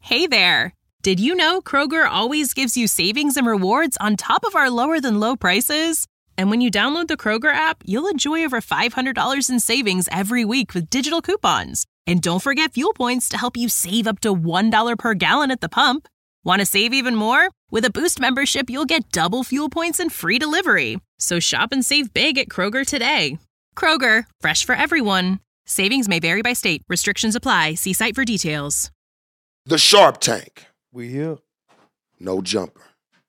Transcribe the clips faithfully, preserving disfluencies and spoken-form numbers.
Hey there! Did you know Kroger always gives you savings and rewards on top of our lower-than-low prices? And when you download the Kroger app, you'll enjoy over five hundred dollars in savings every week with digital coupons. And don't forget fuel points to help you save up to one dollar per gallon at the pump. Want to save even more? With a Boost membership, you'll get double fuel points and free delivery. So shop and save big at Kroger today. Kroger, fresh for everyone. Savings may vary by state. Restrictions apply. See site for details. The Sharp Tank. We here. No jumper.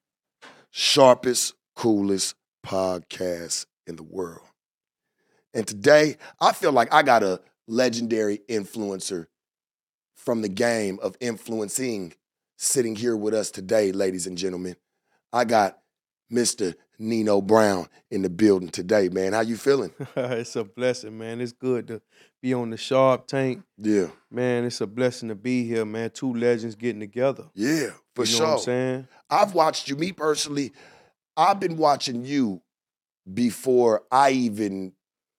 Sharpest, coolest podcast in the world. And today, I feel like I got a legendary influencer from the game of influencing sitting here with us today, ladies and gentlemen. I got Mister Nino Brown in the building today, man. How you feeling? It's a blessing, man. It's good to be on the Sharp Tank. Yeah. Man, it's a blessing to be here, man. Two legends getting together. Yeah, for you know sure. what I'm saying? I've watched you, me personally, I've been watching you before I even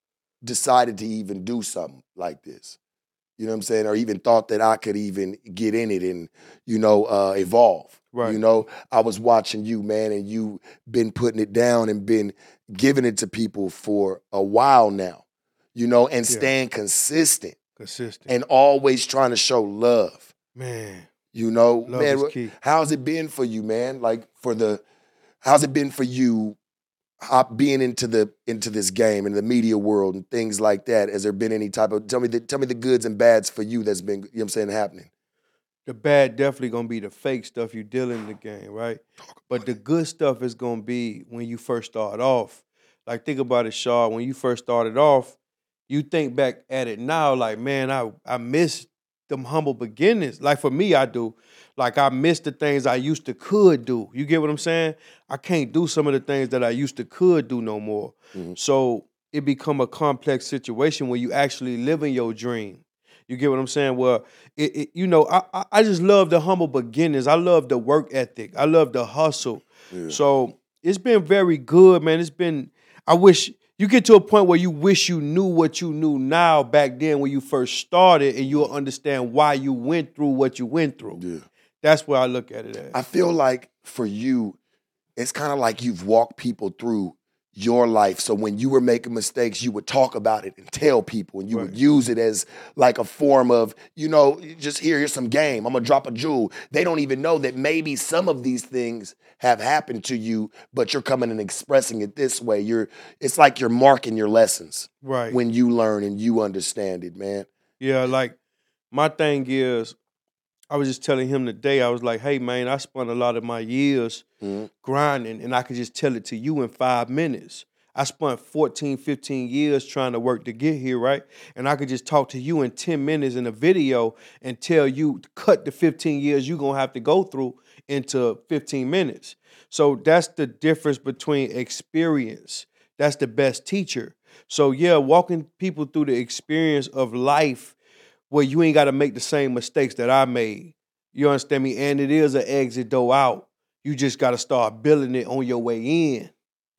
decided to even do something like this. You know what I'm saying? Or even thought that I could even get in it and, you know, uh, evolve. Right. You know, I was watching you, man, and you been putting it down and been giving it to people for a while now, you know, and Yeah. staying consistent. Consistent. And always trying to show love. Man. You know, Love man, is wh- key. how's it been for you, man? Like for the, how's it been for you uh, being into the into this game and the media world and things like that? Has there been any type of tell me the tell me the goods and bads for you that's been, you know what I'm saying, happening? The bad definitely gonna be the fake stuff you deal in the game, right? But the good stuff is gonna be when you first start off. Like think about it, Shaw. When you first started off, you think back at it now, like, man, I I miss them humble beginnings. Like for me, I do. Like I miss the things I used to could do. You get what I'm saying? I can't do some of the things that I used to could do no more. Mhm. So it become a complex situation where you actually living your dream. You get what I'm saying? Well, it, it you know, I, I I just love the humble beginnings. I love the work ethic. I love the hustle. Yeah. So it's been very good, man. It's been, I wish, you get to a point where you wish you knew what you knew now back then when you first started and you'll understand why you went through what you went through. Yeah. That's where I look at it as. I feel like for you, it's kind of like you've walked people through your life. So when you were making mistakes, you would talk about it and tell people, and you would Right. use it as like a form of, you know, just here, here's some game. I'm gonna drop a jewel. They don't even know that maybe some of these things have happened to you, but you're coming and expressing it this way. You're, it's like you're marking your lessons Right. when you learn and you understand it, man. Yeah, like my thing is, I was just telling him today, I was like, hey man, I spent a lot of my years Mhm. grinding and I could just tell it to you in five minutes. I spent fourteen, fifteen years trying to work to get here, right? And I could just talk to you in ten minutes in a video and tell you to cut the fifteen years you're gonna have to go through into fifteen minutes. So that's the difference between experience. That's the best teacher. So yeah, walking people through the experience of life where you ain't got to make the same mistakes that I made. You understand me? And it is an exit door out. You just got to start building it on your way in.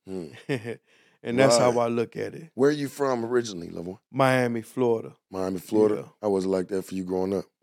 Mm. And that's Right. how I look at it. Where are you from originally, Level? Miami, Florida. Miami, Florida. Yeah. How was it like that for you growing up?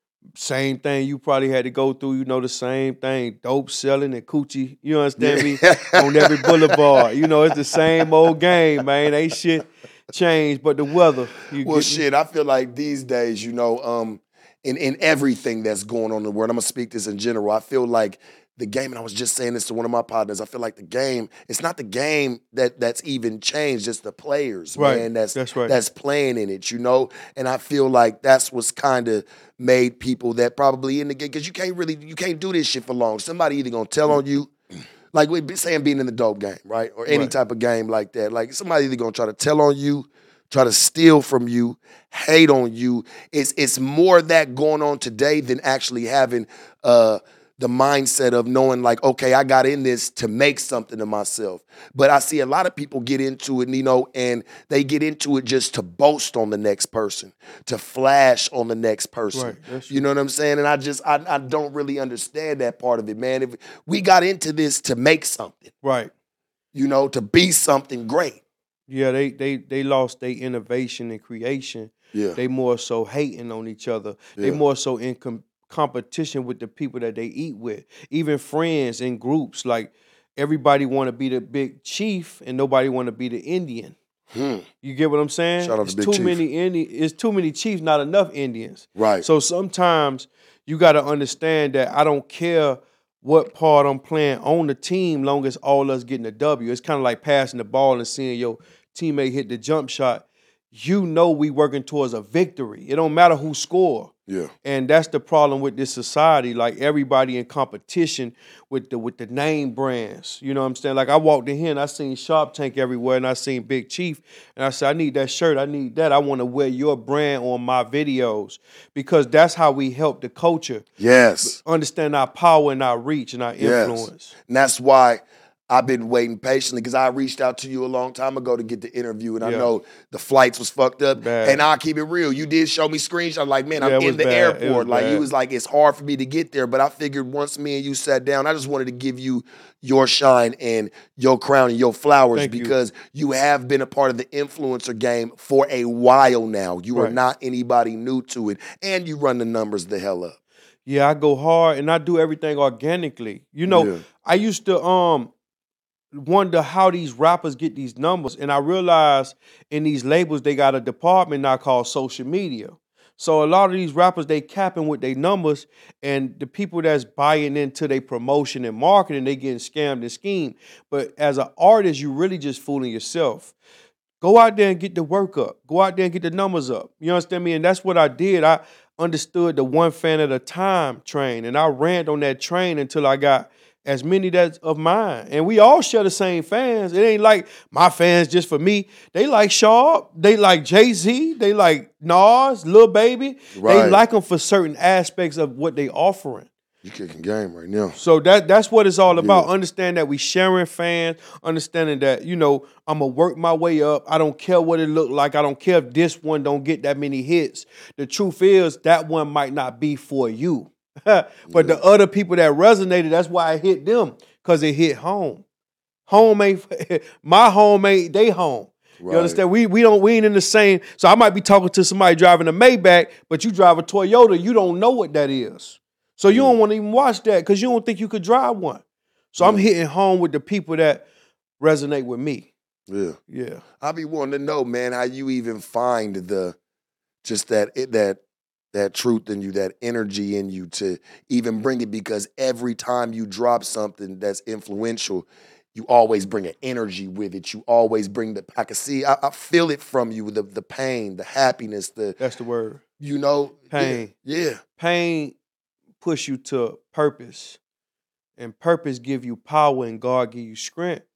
Same thing you probably had to go through, you know, the same thing. Dope selling and coochie, you understand me? On every boulevard. You know, it's the same old game, man. Ain't shit changed but the weather. You Well, get me? shit, I feel like these days, you know, um, in, in everything that's going on in the world, I'm going to speak this in general, I feel like the game, and I was just saying this to one of my partners, I feel like the game, it's not the game that that's even changed, it's the players, Right. man, that's, That's right. that's playing in it, you know? And I feel like that's what's kind of made people that probably in the game, because you can't really, you can't do this shit for long. Somebody either going to tell on you, like we be saying being in the dope game, right? Or any Right. type of game like that. Like somebody either going to try to tell on you, try to steal from you, hate on you. It's it's more that going on today than actually having uh, the mindset of knowing like, okay, I got in this to make something of myself. But I see a lot of people get into it, you know, and they get into it just to boast on the next person, to flash on the next person. Right, that's You know what I'm saying? And I just, I, I don't really understand that part of it, man. If we got into this to make something, Right. you know, to be something great. Yeah, they they they lost their innovation and creation. Yeah. They more so hating on each other. They Yeah. more so in com- competition with the people that they eat with, even friends in groups. Like everybody want to be the big chief and nobody want to be the Indian. Hmm. You get what I'm saying? Shout out to it's Big too Chief. many Indi- It's too many chiefs, not enough Indians. Right. So sometimes you got to understand that I don't care what part I'm playing on the team, long as all us getting a W. It's kind of like passing the ball and seeing your teammate hit the jump shot. You know we working towards a victory. It don't matter who score. Yeah. And that's the problem with this society. Like everybody in competition with the with the name brands. You know what I'm saying? Like I walked in here and I seen Sharp Tank everywhere and I seen Big Chief. And I said, I need that shirt. I need that. I want to wear your brand on my videos. Because that's how we help the culture. Yes. Understand our power and our reach and our influence. Yes. And that's why I've been waiting patiently, because I reached out to you a long time ago to get the interview, and I Yeah. know the flights was fucked up. Bad. And I'll keep it real. You did show me screenshots like, man, Yeah, I'm it in was the bad. It airport. was Like, you bad. was like, it's hard for me to get there. But I figured once me and you sat down, I just wanted to give you your shine and your crown and your flowers, Thank you. because you. have been a part of the influencer game for a while now. You are Right. not anybody new to it. And you run the numbers the hell up. Yeah, I go hard and I do everything organically. You know, Yeah. I used to um wonder how these rappers get these numbers, and I realized in these labels they got a department now called social media. So a lot of these rappers, they capping with their numbers, and the people that's buying into their promotion and marketing, they getting scammed and schemed. But as an artist, you really just fooling yourself. Go out there and get the work up. Go out there and get the numbers up. You understand me? And that's what I did. I understood the one fan at a time train, and I ran on that train until I got as many that's of mine. And we all share the same fans. It ain't like my fans just for me. They like Sharp. They like Jay-Z. They like Nas, Lil Baby. They Right. like them for certain aspects of what they offering. You kicking game right now. So that that's what it's all about. Yeah. Understand that we sharing fans, understanding that, you know, I'm going to work my way up. I don't care what it look like. I don't care if this one don't get that many hits. The truth is that one might not be for you. But Yeah. the other people that resonated, that's why I hit them, because it hit home. Home ain't, my home ain't they home. Right. You understand? We we don't we ain't in the same. So I might be talking to somebody driving a Maybach, but you drive a Toyota, you don't know what that is. So you don't want to even watch that because you don't think you could drive one. So I'm Yeah. hitting home with the people that resonate with me. Yeah. Yeah. I be wanting to know, man, how you even find the just that it, that that truth in you, that energy in you to even bring it, because every time you drop something that's influential, you always bring an energy with it. You always bring the I can see, I, I feel it from you, the the pain, the happiness, the That's the word. you know Pain. Yeah. yeah. Pain push you to purpose, and purpose give you power, and God give you strength.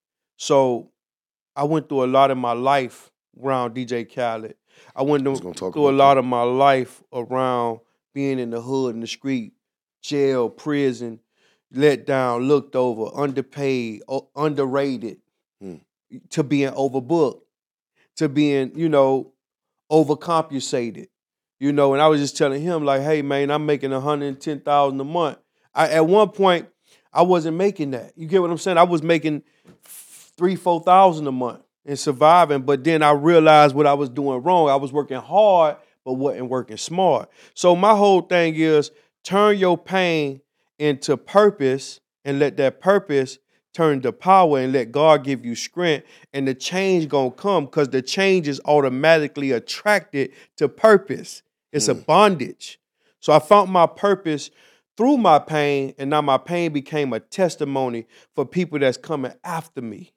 So I went through a lot of my life around D J Khaled. I went was gonna talk through a about lot that. of my life around being in the hood, in the street, jail, prison, let down, looked over, underpaid, o- underrated, Hmm. to being overbooked, to being, you know, overcompensated. You know, and I was just telling him, like, hey, man, I'm making one hundred ten thousand dollars a month. I, at one point, I wasn't making that. You get what I'm saying? I was making three, four thousand a month and surviving. But then I realized what I was doing wrong. I was working hard, but wasn't working smart. So my whole thing is turn your pain into purpose, and let that purpose turn to power, and let God give you strength, and the change gonna come, because the change is automatically attracted to purpose. It's a Mm. bondage. So I found my purpose through my pain, and now my pain became a testimony for people that's coming after me.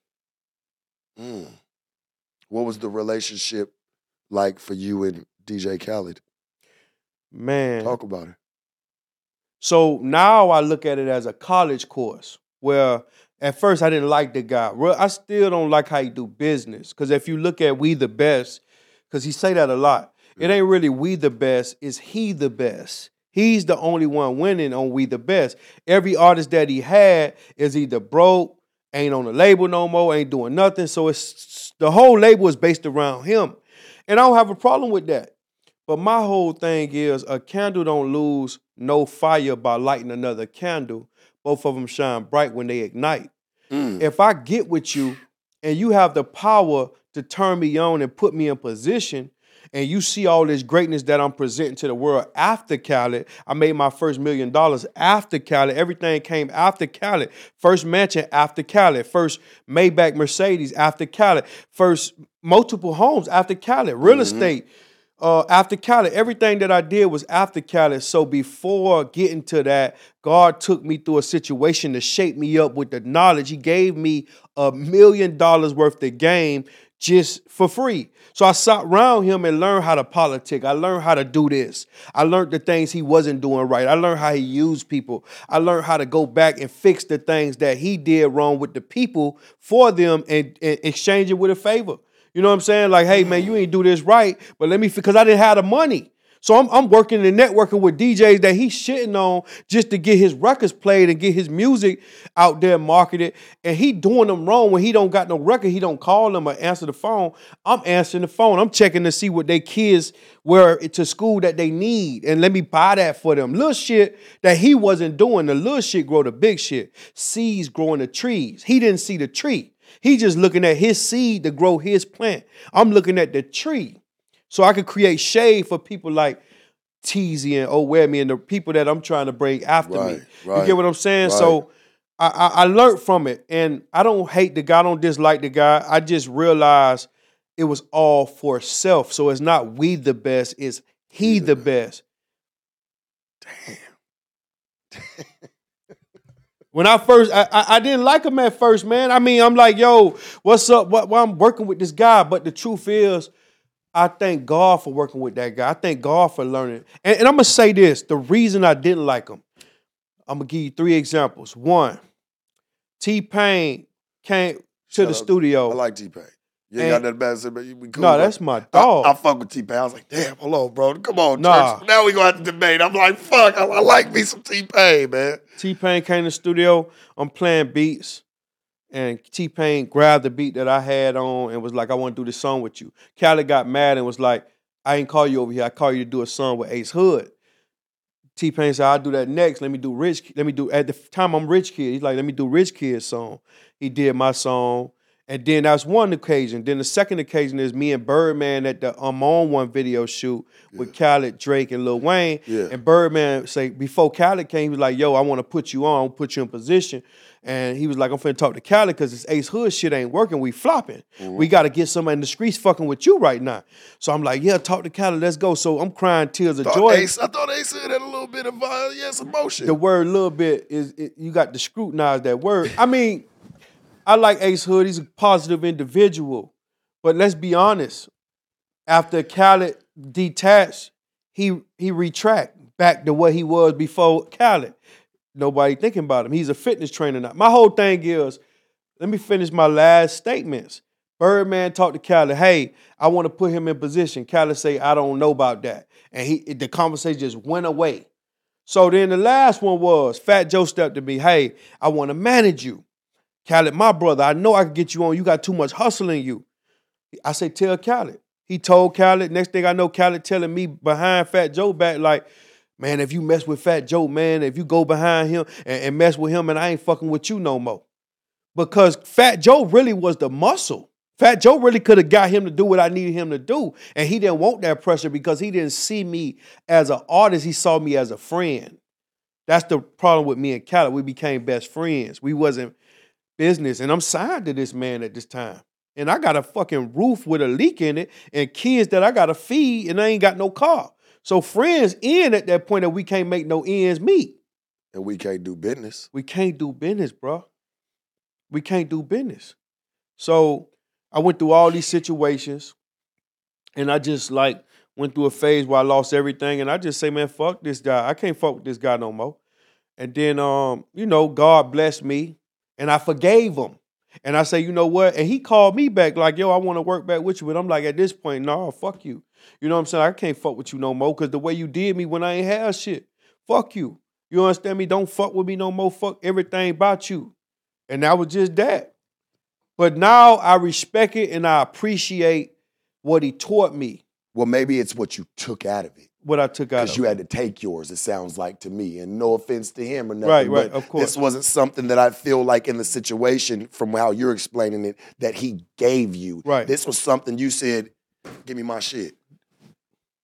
Mm. What was the relationship like for you and D J Khaled? Man. Talk about it. So now I look at it as a college course, where at first I didn't like the guy. Real- I still don't like how he do business. Because if you look at We the Best, because he say that a lot, it ain't really we the best, it's he the best. He's the only one winning on We the Best. Every artist that he had is either broke, ain't on the label no more, ain't doing nothing. So it's the whole label is based around him. And I don't have a problem with that. But my whole thing is a candle don't lose no fire by lighting another candle. Both of them shine bright when they ignite. Mm. If I get with you and you have the power to turn me on and put me in position, and you see all this greatness that I'm presenting to the world after Khaled. I made my first million dollars after Khaled. Everything came after Khaled. First mansion after Khaled. First Maybach Mercedes after Khaled. First multiple homes after Khaled. Real mm-hmm. estate uh, after Khaled. Everything that I did was after Khaled. So before getting to that, God took me through a situation to shape me up with the knowledge. He gave me a million dollars worth of game just for free. So I sat around him and learned how to politic. I learned how to do this. I learned the things he wasn't doing right. I learned how he used people. I learned how to go back and fix the things that he did wrong with the people for them and, and exchange it with a favor. You know what I'm saying? Like, hey, man, you ain't do this right, but let me, because I didn't have the money. So I'm, I'm working and networking with D Js that he's shitting on just to get his records played and get his music out there marketed. And he doing them wrong when he don't got no record. He don't call them or answer the phone. I'm answering the phone. I'm checking to see what their kids were to school that they need. And let me buy that for them. Little shit that he wasn't doing. The little shit grow the big shit. Seeds growing the trees. He didn't see the tree. He just looking at his seed to grow his plant. I'm looking at the tree. So I could create shade for people like Teezy and Owemi and the people that I'm trying to bring after right, me. Right, you get what I'm saying? Right. So I, I, I learned from it. And I don't hate the guy. I don't dislike the guy. I just realized it was all for self. So it's not we the best. It's he the best. Damn. When I first, I, I, I didn't like him at first, man. I mean, I'm like, yo, what's up? What, well, I'm working with this guy. But the truth is, I thank God for working with that guy. I thank God for learning. And, and I'm going to say this. The reason I didn't like him, I'm going to give you three examples. One, T-Pain came to Shout the out. studio. I like T-Pain. You ain't And- got nothing bad to say, but we cool. No, bro. that's my dog. I, I fuck with T-Pain. I was like, damn, hold on, bro. Come on, Nah. church. Now we going to have to debate. I'm like, fuck, I, I like me some T-Pain, man. T-Pain came to the studio. I'm playing beats. And T-Pain grabbed the beat that I had on and was like, I want to do this song with you. Khaled got mad and was like, I ain't call you over here. I call you to do a song with Ace Hood. T-Pain said, I'll do that next. Let me do Rich. Let me do, at the time I'm Rich Kid. He's like, let me do Rich Kid's song. He did my song. And then that's one occasion. Then the second occasion is me and Birdman at the I'm On One video shoot with yeah. Khaled, Drake, and Lil Wayne. Yeah. And Birdman say, before Khaled came, he was like, yo, I want to put you on. I want to put you in position. And he was like, I'm finna talk to Khaled because this Ace Hood shit ain't working. We flopping. Mm-hmm. We got to get somebody in the streets fucking with you right now. So I'm like, yeah, talk to Khaled. Let's go. So I'm crying tears of thought joy. Ace, I thought Ace Hood had a little bit of uh, yes, emotion. The word little bit is, it, you got to scrutinize that word. I mean, I like Ace Hood. He's a positive individual. But let's be honest. After Khaled detached, he he retract back to what he was before Khaled. Nobody thinking about him. He's a fitness trainer now. My whole thing is, let me finish my last statements. Birdman talked to Khaled, hey, I want to put him in position. Khaled say, I don't know about that. And he the conversation just went away. So then the last one was, Fat Joe stepped to me, hey, I want to manage you. Khaled, my brother, I know I can get you on. You got too much hustle in you. I say, tell Khaled. He told Khaled. Next thing I know, Khaled telling me behind Fat Joe back like, man, if you mess with Fat Joe, man, if you go behind him and, and mess with him, and I ain't fucking with you no more. Because Fat Joe really was the muscle. Fat Joe really could have got him to do what I needed him to do. And he didn't want that pressure because he didn't see me as an artist. He saw me as a friend. That's the problem with me and Khaled. We became best friends. We wasn't business. And I'm signed to this man at this time. And I got a fucking roof with a leak in it and kids that I got to feed, and I ain't got no car. So friends end at that point that we can't make no ends meet. And we can't do business. We can't do business, bro. We can't do business. So I went through all these situations, and I just like went through a phase where I lost everything, and I just say, man, fuck this guy. I can't fuck with this guy no more. And then, um, you know, God blessed me, and I forgave him. And I say, you know what? And he called me back like, yo, I want to work back with you. But I'm like, at this point, no, fuck you. You know what I'm saying? I can't fuck with you no more because the way you did me when I ain't have shit, fuck you. You understand me? Don't fuck with me no more. Fuck everything about you. And that was just that. But now I respect it and I appreciate what he taught me. Well, maybe it's what you took out of it. What I took out of it. Because you had to take yours, it sounds like to me. And no offense to him or nothing. Right, right, but of course. This wasn't something that I feel like in the situation, from how you're explaining it, that he gave you. Right. This was something you said, give me my shit.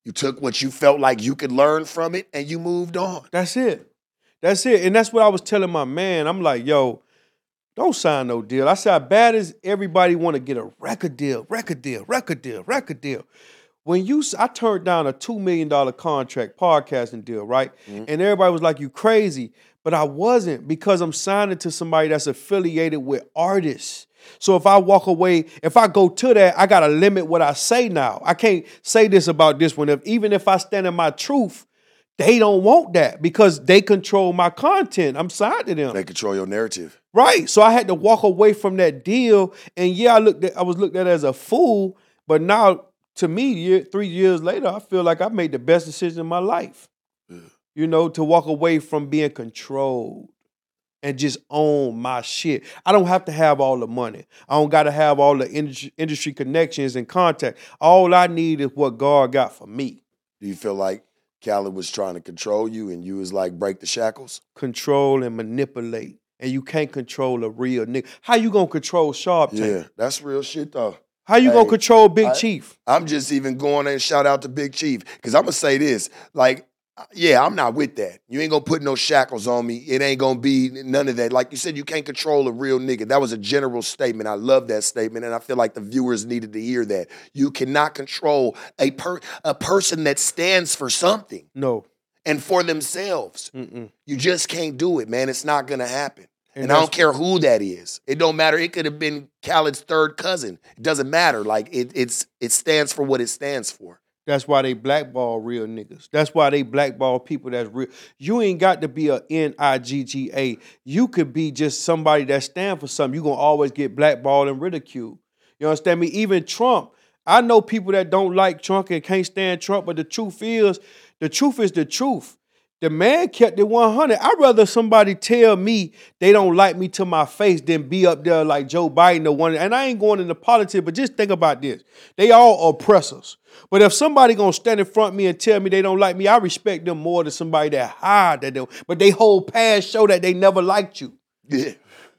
You took what you felt like you could learn from it, and you moved on. That's it. That's it. And that's what I was telling my man. I'm like, yo, don't sign no deal. I said, how bad as everybody want to get a record deal, record deal, record deal, record deal. When you, I turned down a two million dollars contract podcasting deal, right? Mm-hmm. And everybody was like, you crazy. But I wasn't, because I'm signing to somebody that's affiliated with artists. So if I walk away, if I go to that, I got to limit what I say now. I can't say this about this one. If, even if I stand in my truth, they don't want that because they control my content. I'm signed to them. They control your narrative. Right. So I had to walk away from that deal. And yeah, I looked at, I was looked at as a fool. But now, to me, year, three years later, I feel like I made the best decision in my life. Yeah. You know, to walk away from being controlled and just own my shit. I don't have to have all the money. I don't got to have all the industry, industry connections and contact. All I need is what God got for me. Do you feel like Khaled was trying to control you and you was like, break the shackles? Control and manipulate. And you can't control a real nigga. How you gonna control Sharp Tank? Yeah, that's real shit though. How you hey, gonna control Big I, Chief? I'm just even going there and shout out to Big Chief. Because I'm gonna say this, like, yeah, I'm not with that. You ain't gonna put no shackles on me. It ain't gonna be none of that. Like you said, you can't control a real nigga. That was a general statement. I love that statement, and I feel like the viewers needed to hear that. You cannot control a per a person that stands for something. No. And for themselves. Mm-mm. You just can't do it, man. It's not gonna happen. And, and I don't care who that is. It don't matter. It could have been Khaled's third cousin. It doesn't matter. Like it, it's it stands for what it stands for. That's why they blackball real niggas. That's why they blackball people that's real. You ain't got to be a N I G G A. You could be just somebody that stand for something. You're going to always get blackballed and ridiculed. You understand me? Even Trump. I know people that don't like Trump and can't stand Trump, but the truth is, the truth is the truth. The man kept it one hundred. I'd rather somebody tell me they don't like me to my face than be up there like Joe Biden or one. And I ain't going into politics, but just think about this. They all oppressors. But if somebody gonna stand in front of me and tell me they don't like me, I respect them more than somebody that hide that them. But they whole past show that they never liked you. Yeah.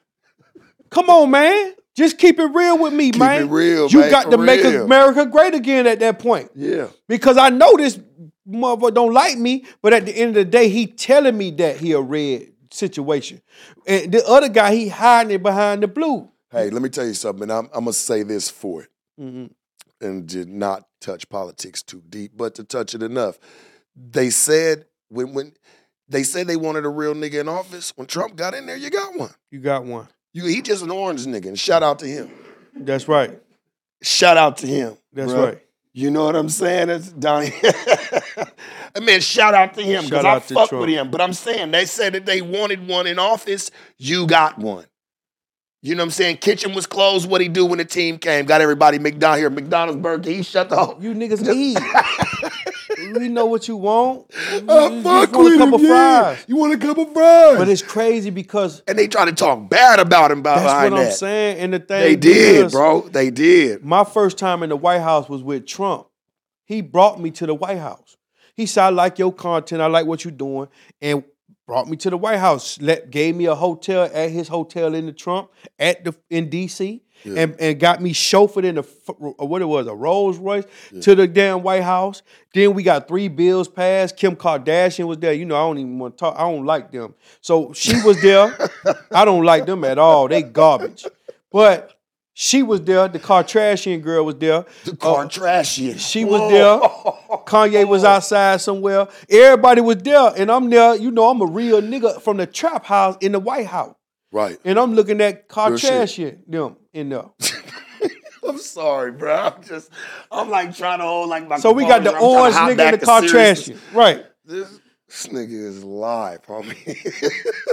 Come on, man. Just keep it real with me, keep man. Keep it real, You man, got to real. make America great again at that point. Yeah. Because I know this motherfucker don't like me, but at the end of the day, he telling me that he a red situation. And the other guy, he hiding it behind the blue. Hey, let me tell you something. I'm, I'm going to say this for it. Mm-hmm. And to not touch politics too deep, but to touch it enough. They said when when they said they wanted a real nigga in office, when Trump got in there, you got one. You got one. You, he just an orange nigga, and shout out to him. That's right. Shout out to him. That's bro. right. You know what I'm saying? It's Donnie. I mean, shout out to him because I fuck with him. But I'm saying they said that they wanted one in office. You got one. You know what I'm saying? Kitchen was closed. What'd he do when the team came? Got everybody McDonald's here. McDonald's burger. He shut the whole. You niggas eat. We know what you want. You, I you fuck want with a couple him, yeah. fries. You want a couple fries. But it's crazy because. And they try to talk bad about him behind that. That's what I'm saying. And the thing They did, bro. They did. My first time in the White House was with Trump. He brought me to the White House. He said, I like your content. I like what you're doing. And brought me to the White House. Let, gave me a hotel at his hotel in the Trump at the in D C Yeah. and, and got me chauffeured in a what it was a Rolls Royce yeah. to the damn White House. Then we got three bills passed. Kim Kardashian was there. You know I don't even want to talk. I don't like them. So she was there. I don't like them at all. They garbage. But she was there. The Kardashian girl was there. The Kardashian. Uh, she was there. Kanye was outside somewhere. Everybody was there. And I'm there. You know, I'm a real nigga from the trap house in the White House. Right. And I'm looking at Kardashian them in there. I'm sorry, bro. I'm just, I'm like trying to hold like my So we got the orange nigga and the Kardashian. Right. This, this nigga is live, homie.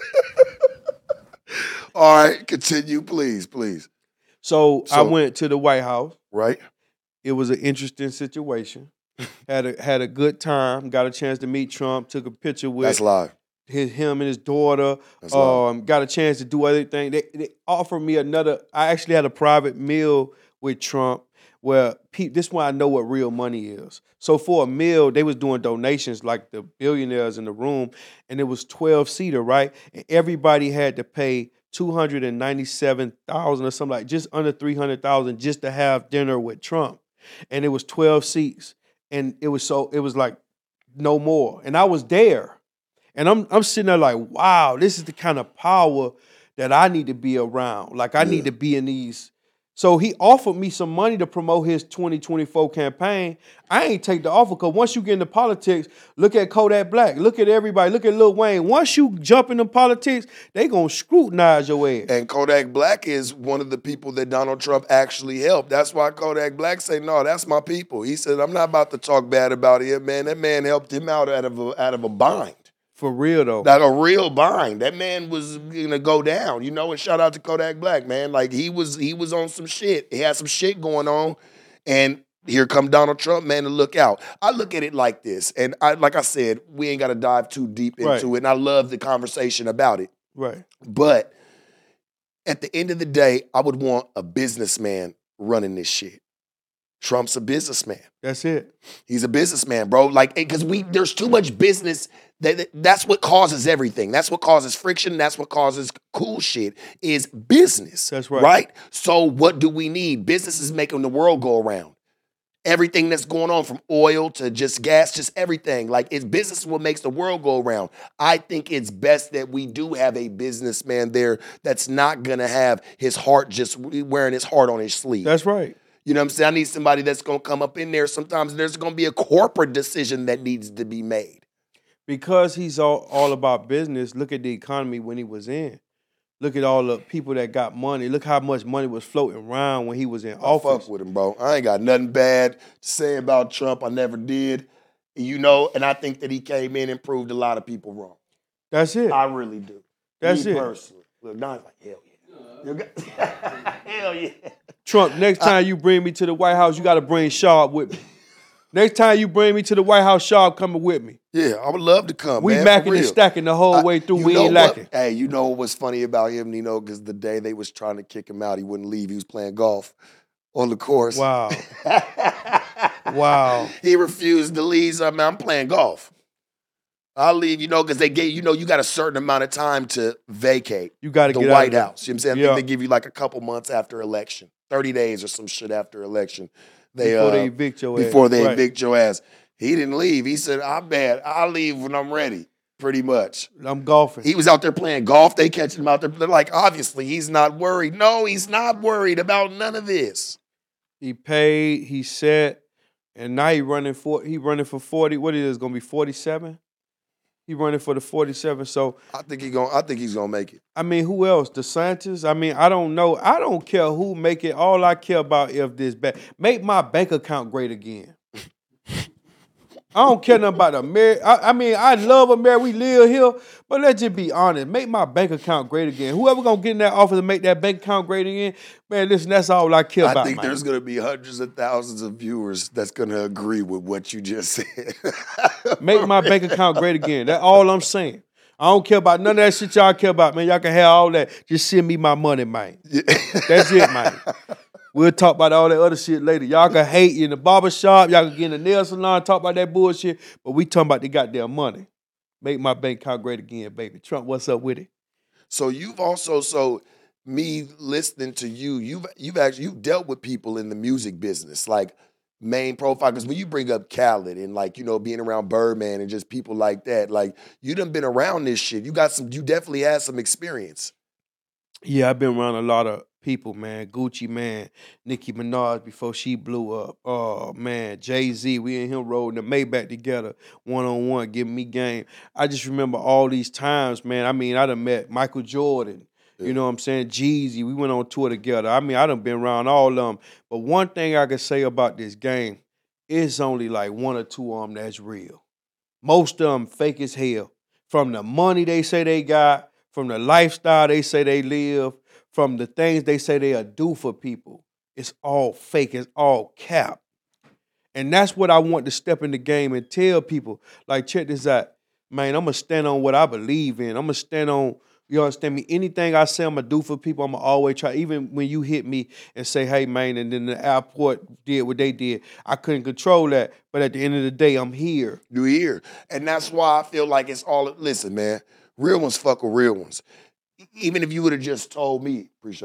All right, continue, please, please. So, so I went to the White House. Right. It was an interesting situation. had a had a good time. Got a chance to meet Trump. Took a picture with That's live. His him and his daughter. That's um, live. Got a chance to do everything. They, they offered me another. I actually had a private meal with Trump. Where pe- this one I know what real money is. So for a meal, they was doing donations like the billionaires in the room, and it was twelve seater, right? And everybody had to pay two hundred ninety-seven thousand or something like just under three hundred thousand just to have dinner with Trump. And it was twelve seats. and it was so it was like no more. And I was there. And I'm I'm sitting there like, wow, this is the kind of power that I need to be around. Like I Yeah. need to be in these. So he offered me some money to promote his twenty twenty-four campaign. I ain't take the offer because once you get into politics, look at Kodak Black, look at everybody, look at Lil Wayne. Once you jump into politics, they gonna scrutinize your ass. And Kodak Black is one of the people that Donald Trump actually helped. That's why Kodak Black say, no, that's my people. He said, I'm not about to talk bad about him, man. That man helped him out out of a, out of a bind. For real though. Like a real bind. That man was gonna go down, you know, and shout out to Kodak Black, man. Like he was he was on some shit. He had some shit going on. And here come Donald Trump, man, to look out. I look at it like this. And I like I said, we ain't gotta dive too deep into Right. it. And I love the conversation about it. Right. But at the end of the day, I would want a businessman running this shit. Trump's a businessman. That's it. He's a businessman, bro. Like, because we there's too much business. That, that- that's what causes everything. That's what causes friction. That's what causes cool shit is business. That's right. Right? So what do we need? Business is making the world go around. Everything that's going on from oil to just gas, just everything. Like it's business is what makes the world go around. I think it's best that we do have a businessman there that's not gonna have his heart just wearing his heart on his sleeve. That's right. You know what I'm saying? I need somebody that's going to come up in there. Sometimes there's going to be a corporate decision that needs to be made. Because he's all, all about business, look at the economy when he was in. Look at all the people that got money. Look how much money was floating around when he was in I office. fuck with him, bro. I ain't got nothing bad to say about Trump. I never did. You know, and I think that he came in and proved a lot of people wrong. That's it. I really do. That's Me it. personally. Look, Don's like, hell yeah. You got- hell yeah. Trump, next time you bring me to the White House, you got to bring Sharp with me. Next time you bring me to the White House, Sharp coming with me. Yeah, I would love to come, We man, for macking and real. stacking the whole I- way through. you We know ain't what? lacking. Hey, you know what was funny about him, Nino? Because the day they was trying to kick him out, he wouldn't leave. He was playing golf on the course. Wow. Wow. He refused to leave. So, I mean, I'm playing golf. I'll leave, you know, because they gave, you know, you got a certain amount of time to vacate You got to the get White out of there. House. You know what I'm saying? I Yeah. think they give you like a couple months after election, thirty days or some shit after election. They, Before uh, they evict your ass. Before they Right. evict your ass. He didn't leave. He said, I'm bad. I'll leave when I'm ready, pretty much. I'm golfing. He was out there playing golf. They catching him out there. They're like, obviously, he's not worried. No, he's not worried about none of this. He paid, he set, and now he running for he running for forty. What it is gonna be forty-seven? He running for the forty-seven. So I think he going I think he's gonna make it. I mean, who else? The scientists? I mean, I don't know. I don't care who make it. All I care about if this back. Make my bank account great again. I don't care nothing about America. I, I mean, I love America. We live here, but let's just be honest. Make my bank account great again. Whoever gonna get in that office and make that bank account great again, man, listen, that's all I care I about. think man. there's gonna be hundreds of thousands of viewers that's gonna agree with what you just said. Make my bank account great again. That's all I'm saying. I don't care about none of that shit y'all care about, man. Y'all can have all that. Just send me my money, man. That's it, man. We'll talk about all that other shit later. Y'all can hate in the barber shop. Y'all can get in the nail salon, talk about that bullshit. But we talking about the goddamn money. Make my bank account great again, baby. Trump, what's up with it? So you've also so me listening to you, you've you've actually you've dealt with people in the music business, like main profile. Because when you bring up Khaled and like, you know, being around Birdman and just people like that, like you done been around this shit. You got some, you definitely had some experience. Yeah, I've been around a lot of people, man. Gucci, man. Nicki Minaj before she blew up. Oh, man. Jay-Z, we and him rolling the Maybach together, one-on-one, giving me game. I just remember all these times, man. I mean, I done met Michael Jordan. You know what I'm saying? Jeezy, we went on tour together. I mean, I done been around all of them. But one thing I can say about this game, it's only like one or two of them that's real. Most of them fake as hell. From the money they say they got, from the lifestyle they say they live, from the things they say they'll do for people. It's all fake. It's all cap. And that's what I want to step in the game and tell people. Like, check this out. Man, I'm going to stand on what I believe in. I'm going to stand on, you understand me? Anything I say I'm going to do for people, I'm going to always try. Even when you hit me and say, hey, man, and then the airport did what they did. I couldn't control that. But at the end of the day, I'm here. You here. And that's why I feel like it's all, listen, man, real ones fuck with real ones. Even if you would have just told me, appreciate you.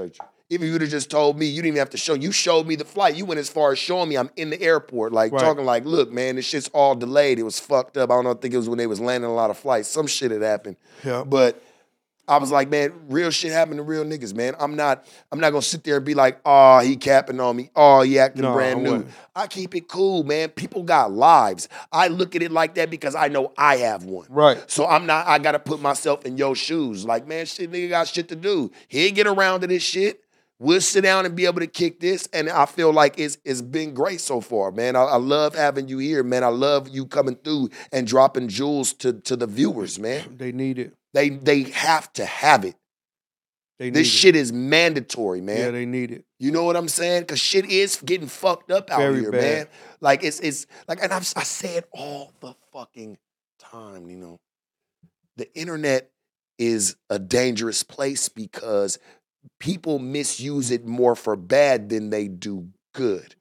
If you would have just told me, you didn't even have to show. You showed me the flight. You went as far as showing me I'm in the airport, like Right. talking like, look, man, this shit's all delayed. It was fucked up. I don't know, I think it was when they was landing a lot of flights. Some shit had happened. Yeah. But I was like, man, real shit happened to real niggas, man. I'm not, I'm not gonna sit there and be like, oh, he capping on me. Oh, he acting No, brand I new. wouldn't. I keep it cool, man. People got lives. I look at it like that because I know I have one. Right. So I'm not, I gotta put myself in your shoes. Like, man, shit, nigga got shit to do. He'll get around to this shit. We'll sit down and be able to kick this. And I feel like it's it's been great so far, man. I, I love having you here, man. I love you coming through and dropping jewels to, to the viewers, man. They need it. They they have to have it. They need This it. shit is mandatory, man. Yeah, they need it. You know what I'm saying? Because shit is getting fucked up out Very here, bad. man. Like, it's, it's like, and I've, I say it all the fucking time, you know. The internet is a dangerous place because people misuse it more for bad than they do good.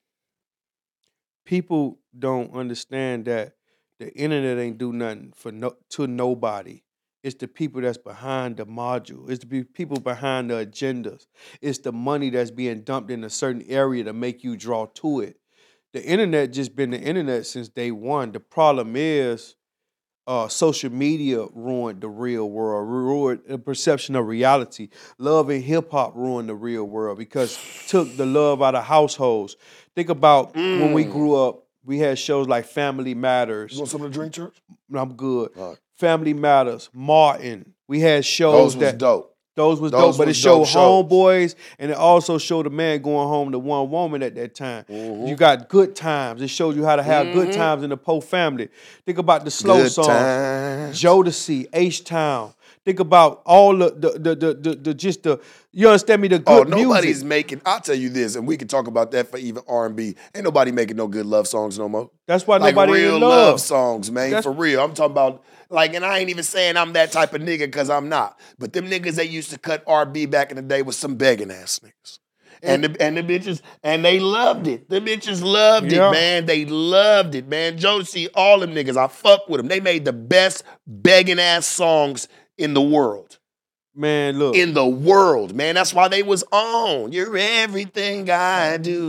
People don't understand that the internet ain't do nothing for no, to nobody. It's the people that's behind the module. It's the pe- people behind the agendas. It's the money that's being dumped in a certain area to make you draw to it. The internet just been the internet since day one. The problem is uh, social media ruined the real world, ruined the perception of reality. Love and hip hop ruined the real world because took the love out of households. Think about when we grew up, we had shows like Family Matters. You want something to drink, Church? I'm good. All right. Family Matters, Martin. We had shows Those was that dope. those was Those dope, but it was showed dope shows. homeboys, and it also showed a man going home to one woman at that time. Mhm. You got good times. It showed you how to have good times in the Poe family. Think about the slow Good songs, times. Jodeci, H-Town. Think about all the the the the, the, the just the you understand me the Oh, good nobody's music. making, I'll tell you this, and we can talk about that for even R and B. Ain't nobody making no good love songs no more. That's why Like nobody real in love. love. songs, man. That's- For real. I'm talking about, like, and I ain't even saying I'm that type of nigga because I'm not. But them niggas that used to cut R and B back in the day was some begging ass niggas. And the, and the bitches, and they loved it. The bitches loved Yeah. it, man. They loved it, man. Jodeci, all them niggas, I fuck with them. They made the best begging ass songs in the world. Man, look. In the world, man. That's why they was on. You're everything I do.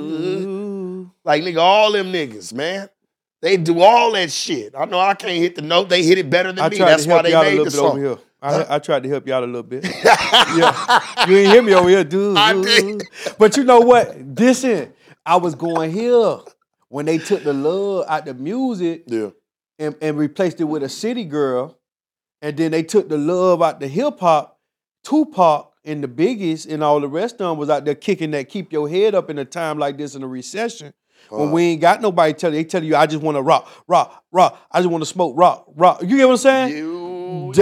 Ooh. Like, nigga, all them niggas, man. They do all that shit. I know I can't hit the note. They hit it better than I me. tried That's to why help they you out a made little the bit song. over here. I, I tried to help you out a little bit. Yeah. You ain't hear me over here, dude. I did. But you know what? This in, I was going here when they took the love out the music Yeah. and, and replaced it with a city girl, and then they took the love out the hip hop. Tupac and the Biggies and all the rest of them was out there kicking that keep your head up in a time like this in a recession. When we ain't got nobody telling you, they tell you, I just want to rock, rock, rock. I just want to smoke, rock, rock. You get what I'm saying? You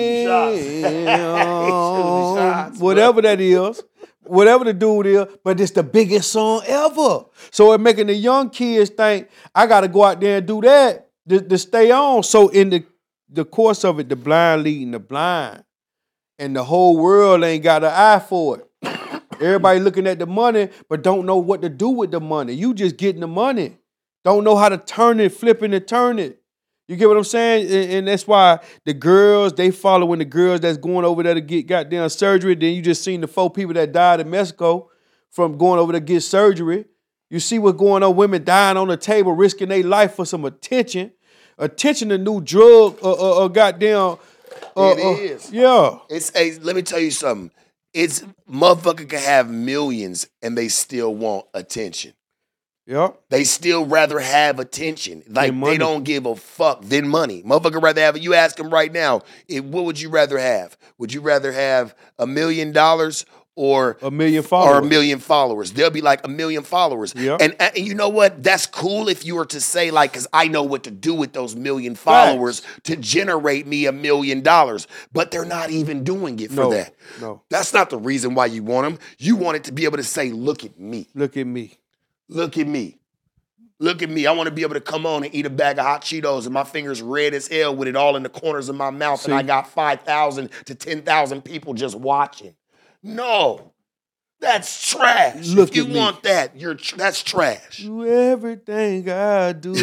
Damn. Whatever that is. Whatever the dude is, but it's the biggest song ever. So it making the young kids think, I got to go out there and do that to, to stay on. So in the, the course of it, the blind leading the blind. And the whole world ain't got an eye for it. Everybody looking at the money, but don't know what to do with the money. You just getting the money. Don't know how to turn it, flip it, and turn it. You get what I'm saying? And, and that's why the girls, they following the girls that's going over there to get goddamn surgery. Then you just seen the four people that died in Mexico from going over there to get surgery. You see what's going on, women dying on the table, risking their life for some attention. Attention, a new drug, uh, uh, uh goddamn. Uh, It uh, is. Yeah. It's a, let me tell you something. It's motherfucker can have millions and they still want attention. Yeah. They still rather have attention. Like Than money. they don't give a fuck than money. Motherfucker rather have it. You ask them right now, it, what would you rather have? Would you rather have a million dollars or A million or followers. a million followers? They'll be like a million followers. Yeah. And, and you know what? That's cool if you were to say like, because I know what to do with those million followers to generate me a million dollars. But they're not even doing it for No, that. no. That's not the reason why you want them. You want it to be able to say, look at me. Look at me. Look at me. Look at me. I want to be able to come on and eat a bag of hot Cheetos and my fingers red as hell with it all in the corners of my mouth See? and I got five thousand to ten thousand people just watching. No. That's trash. Look if you at me. want that, you're tr- that's trash. Do everything I do.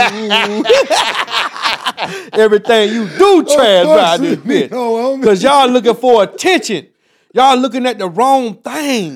Everything you do trash by this bitch. Because y'all looking for attention. Y'all looking at the wrong thing.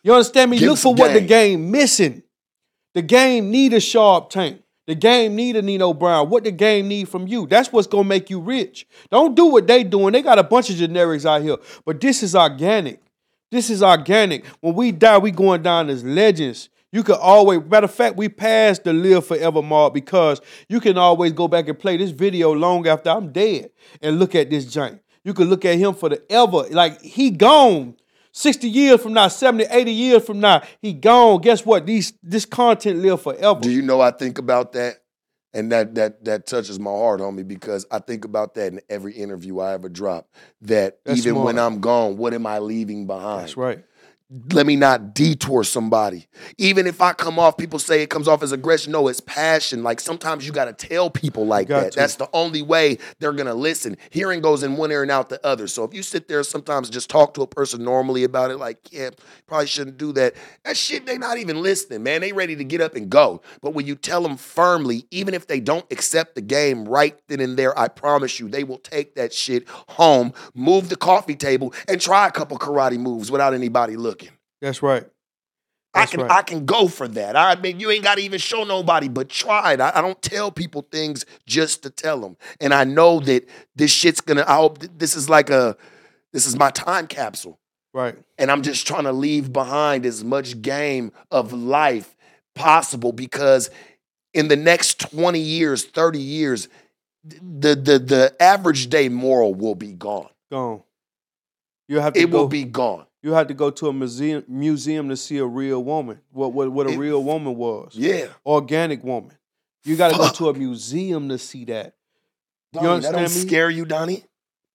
You understand me? Give Look him some for what the game. game missing. The game need a Sharp Tank. The game need a Nino Brown. What the game need from you? That's what's gonna make you rich. Don't do what they doing. They got a bunch of generics out here, but this is organic. This is organic. When we die, we going down as legends. You can always, matter of fact, we passed the live forever mark because you can always go back and play this video long after I'm dead and look at this giant. You can look at him for the ever. Like, he gone. sixty years from now, seventy, eighty years from now, he gone. Guess what? These This content live forever. Do you know I think about that? And that that that touches my heart, homie, because I think about that in every interview I ever drop. That That's even smart. when I'm gone, what am I leaving behind? That's right. Let me not detour somebody. Even if I come off, people say it comes off as aggression. No, it's passion. Like, sometimes you got to tell people like got that. to. That's the only way they're going to listen. Hearing goes in one ear and out the other. So if you sit there sometimes just talk to a person normally about it, like, yeah, probably shouldn't do that. That shit, they not even listening, man. They ready to get up and go. But when you tell them firmly, even if they don't accept the game right then and there, I promise you, they will take that shit home, move the coffee table, and try a couple karate moves without anybody looking. That's right. I That's can right. I can go for that. I mean, you ain't got to even show nobody, but try it. I, I don't tell people things just to tell them. And I know that this shit's gonna. I hope th- this is like a, this is my time capsule. Right. And I'm just trying to leave behind as much game of life possible because in the next twenty years, thirty years, the the the average day moral will be gone. Gone. You have to It go. will be gone. You had to go to a museum museum to see a real woman. What what what a It- real woman was. Yeah. Organic woman. You got to go Fuck. to a museum to see that. Donnie, that understand don't me? scare you, Donnie?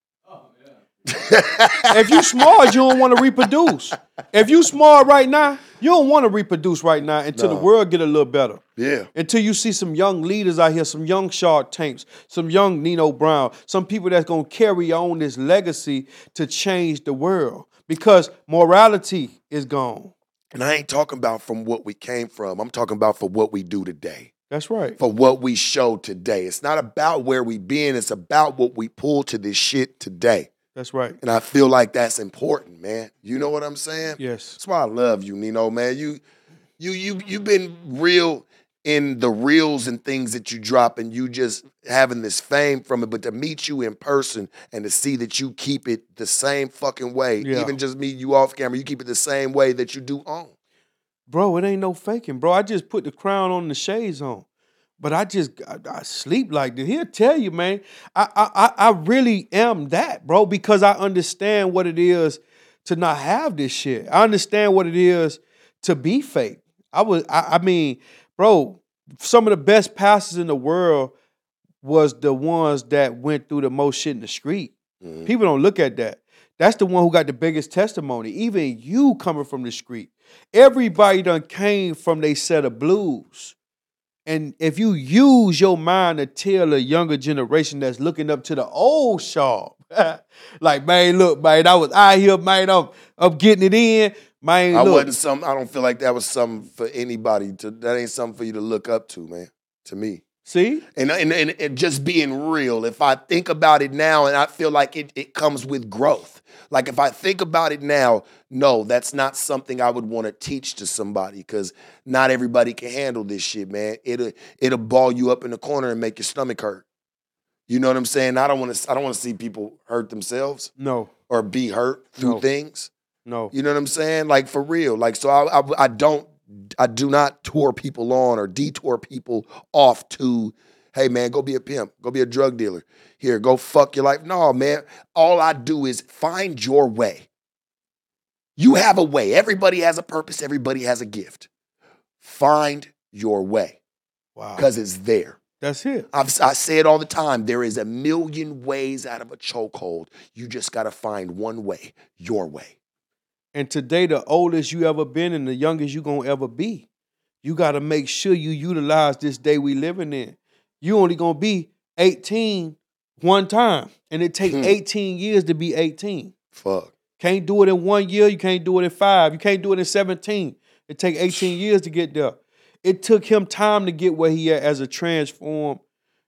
If you smart, you don't want to reproduce. If you smart right now, you don't want to reproduce right now until No. the world get a little better. Yeah. Until you see some young leaders out here, some young Shark Tanks, some young Nino Brown, some people that's going to carry on this legacy to change the world. Because morality is gone. And I ain't talking about from what we came from. I'm talking about for what we do today, That's right. for what we show today. It's not about where we been. It's about what we pull to this shit today. That's right. And I feel like that's important, man. You know what I'm saying? Yes. That's why I love you, Nino, man. You, you, you, you've been real in the reels and things that you drop, and you just having this fame from it. But to meet you in person and to see that you keep it the same fucking way, Yeah. even just meet you off camera, you keep it the same way that you do on. Bro, it ain't no faking, bro. I just put the crown on and the shades on. But I just, I, I sleep like this. He'll tell you, man, I, I, I really am that, bro, because I understand what it is to not have this shit. I understand what it is to be fake. I was, I, I mean, bro, some of the best pastors in the world was the ones that went through the most shit in the street. Mm-hmm. People don't look at that. That's the one who got the biggest testimony. Even you coming from the street. Everybody done came from they set of blues. And if you use your mind to tell a younger generation that's looking up to the old Sharp, like, man, look, man, I was out here, man, I'm, I'm getting it in. Man, I look. wasn't some. I don't feel like that was something for anybody to. That ain't something for you to look up to, man. To me, See? and and and, and just being real. If I think about it now, and I feel like it, it comes with growth. Like if I think about it now, no, that's not something I would want to teach to somebody because not everybody can handle this shit, man. It'll it'll ball you up in the corner and make your stomach hurt. You know what I'm saying? I don't want to. I don't want to see people hurt themselves No, or be hurt through No. things. no. You know what I'm saying? Like for real. Like so, I, I I don't I do not tour people on or detour people off to, hey man, go be a pimp, go be a drug dealer. Here, go fuck your life. No, man. All I do is find your way. You have a way. Everybody has a purpose. Everybody has a gift. Find your way Wow. because it's there. That's it. I've, I say it all the time. There is a million ways out of a chokehold. You just got to find one way, your way. And today, the oldest you ever been and the youngest you gonna ever be. You gotta make sure you utilize this day we living in. You only gonna be eighteen one time. And it take Hmm. eighteen years to be eighteen. Fuck. Can't do it in one year, you can't do it in five, you can't do it in seventeen. It take eighteen years to get there. It took him time to get where he at as a transformed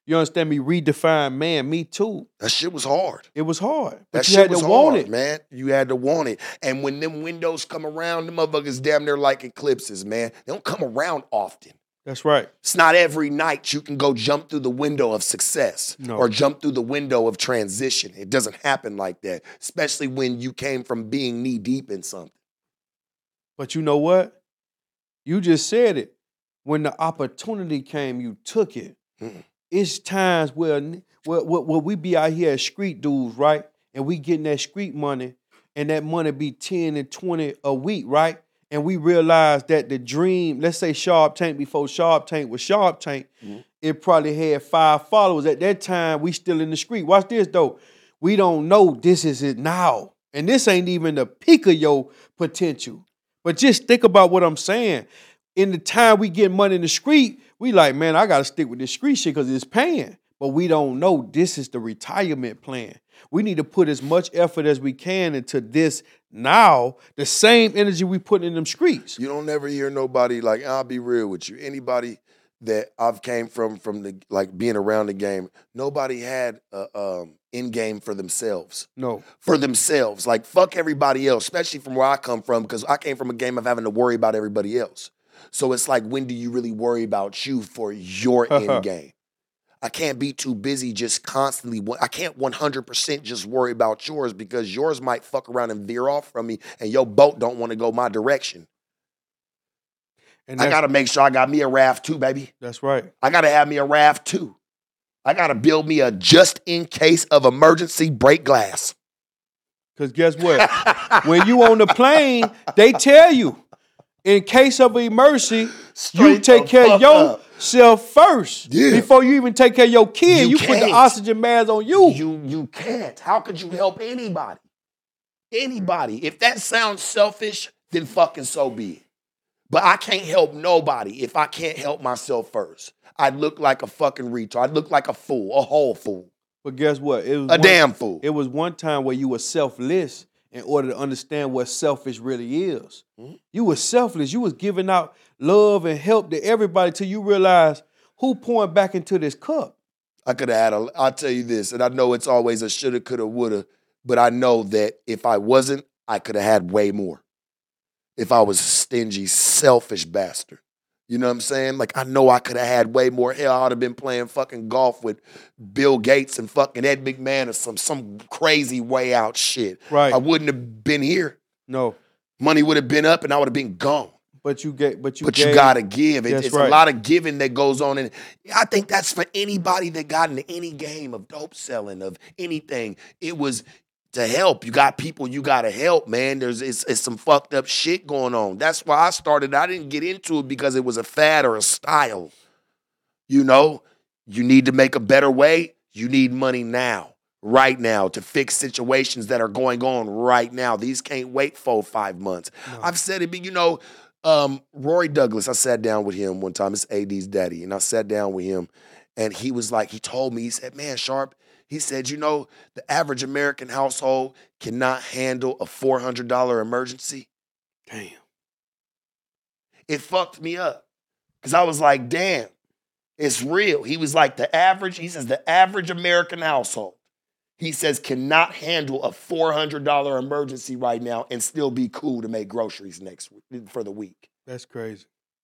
You understand me? Redefine man, me too. That shit was hard. It was hard. But That you shit had was to want hard, it. man. You had to want it. And when them windows come around, the motherfuckers damn near like eclipses, man. They don't come around often. That's right. It's not every night you can go jump through the window of success No. or jump through the window of transition. It doesn't happen like that, especially when you came from being knee deep in something. But you know what? You just said it. When the opportunity came, you took it. Mm. It's times where, where, where, where we be out here as street dudes, right? And we getting that street money, and that money be ten and twenty a week, right? And we realize that the dream, let's say Sharp Tank before Sharp Tank was Sharp Tank, mm-hmm. it probably had five followers. At that time, we still in the street. Watch this, though. We don't know this is it now. And this ain't even the peak of your potential. But just think about what I'm saying. In the time we get money in the street, we like, man, I got to stick with this street shit because it's paying. But we don't know this is the retirement plan. We need to put as much effort as we can into this now, the same energy we put in them streets. You don't never hear nobody, like, I'll be real with you. Anybody that I've came from, from the like being around the game, nobody had a um, end game for themselves. No. For themselves. Like, fuck everybody else, especially from where I come from, because I came from a game of having to worry about everybody else. So it's like, when do you really worry about you for your end game? I can't be too busy just constantly. I can't one hundred percent just worry about yours because yours might fuck around and veer off from me and your boat don't want to go my direction. And I got to make sure I got me a raft too, baby. That's right. I got to have me a raft too. I got to build me a just in case of emergency break glass. Because guess what? When you on the plane, they tell you, in case of an emergency, Straight you take care of yourself first. Yeah. Before you even take care of your kid, you, you put the oxygen mask on you. You you can't. How could you help anybody? Anybody. If that sounds selfish, then fucking so be it. But I can't help nobody if I can't help myself first. I'd look like a fucking retard. I'd look like a fool, a whole fool. But guess what? It was a one, damn fool. It was one time where you were selfless in order to understand what selfish really is. Mm-hmm. You were selfless. You was giving out love and help to everybody till you realize who pouring back into this cup. I could have had a, I'll tell you this, and I know it's always a shoulda, coulda, woulda, but I know that if I wasn't, I could have had way more. If I was a stingy, selfish bastard. You know what I'm saying? Like, I know I could have had way more. Hell, I would have been playing fucking golf with Bill Gates and fucking Ed McMahon or some, some crazy way out shit. Right. I wouldn't have been here. No. Money would have been up and I would have been gone. But you get, but you, but gave, you gotta give. It, it's right. a lot of giving that goes on, and I think that's for anybody that got into any game of dope selling, of anything. It was to help. You got people you gotta help, man. There's it's, it's some fucked up shit going on. That's why I started. I didn't get into it because it was a fad or a style. You know, you need to make a better way. You need money now. Right now to fix situations that are going on right now. These can't wait four, five months. No. I've said it, but you know, um, Rory Douglas, I sat down with him one time. It's A D's daddy. And I sat down with him and he was like, he told me, he said, man, Sharp, he said, you know, the average American household cannot handle a four hundred dollars emergency. Damn. It fucked me up because I was like, damn, it's real. He was like, the average, he says, the average American household, he says, cannot handle a four hundred dollars emergency right now and still be cool to make groceries next week, for the week. That's crazy.